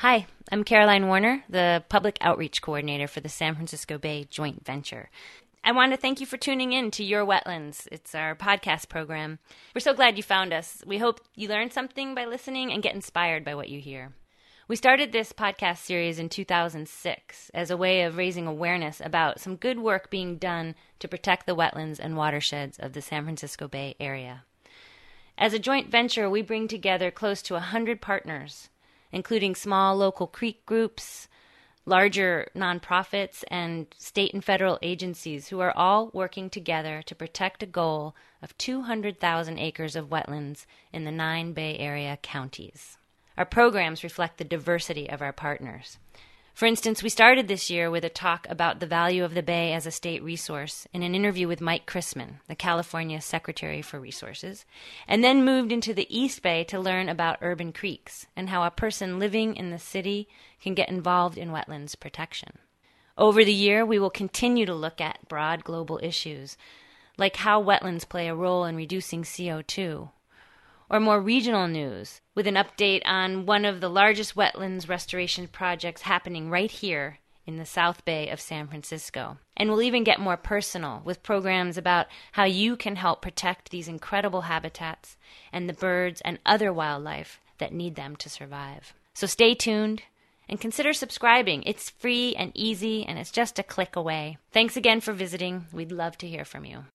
Hi, I'm Caroline Warner, the Public Outreach Coordinator for the San Francisco Bay Joint Venture. I want to thank you for tuning in to Your Wetlands. It's our podcast program. We're so glad you found us. We hope you learned something by listening and get inspired by what you hear. We started this podcast series in 2006 as a way of raising awareness about some good work being done to protect the wetlands and watersheds of the San Francisco Bay Area. As a joint venture, we bring together close to 100 partners, including small local creek groups, larger nonprofits, and state and federal agencies who are all working together to protect a goal of 200,000 acres of wetlands in the 9 Bay Area counties. Our programs reflect the diversity of our partners. For instance, we started this year with a talk about the value of the Bay as a state resource in an interview with Mike Chrisman, the California Secretary for Resources, and then moved into the East Bay to learn about urban creeks and how a person living in the city can get involved in wetlands protection. Over the year, we will continue to look at broad global issues, like how wetlands play a role in reducing CO2, or more regional news, with an update on one of the largest wetlands restoration projects happening right here in the South Bay of San Francisco. And we'll even get more personal with programs about how you can help protect these incredible habitats and the birds and other wildlife that need them to survive. So stay tuned and consider subscribing. It's free and easy, and it's just a click away. Thanks again for visiting. We'd love to hear from you.